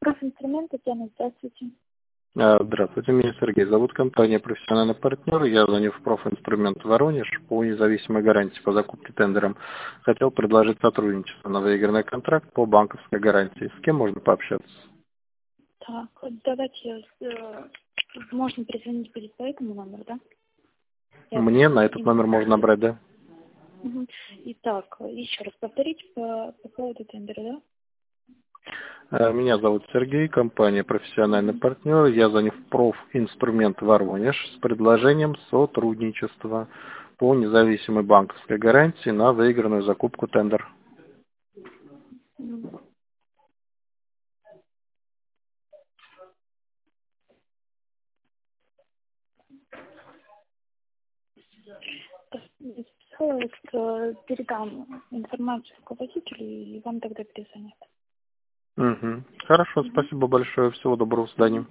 Профинструмент, Татьяна, здравствуйте. Здравствуйте, меня Сергей зовут, компания «Профессиональный партнер». Я звоню в «Профинструмент Воронеж» по независимой гарантии по закупке тендером. Хотел предложить сотрудничество на выигранный контракт по банковской гарантии. С кем можно пообщаться? Так, вот давайте, можно перезвонить будет по этому номеру, да? Мне на этот номер можно набрать, да? Угу. Итак, еще раз повторите по поводу тендера, да? Меня зовут Сергей, компания «Профессиональный партнер». Я звоню в «Профинструмент Воронеж» с предложением сотрудничества по независимой банковской гарантии на выигранную закупку тендер. Мгм. Передам информацию руководителю и вам тогда перезвонят. Угу. Хорошо, Мгм. спасибо большое. Всего доброго, до свидания.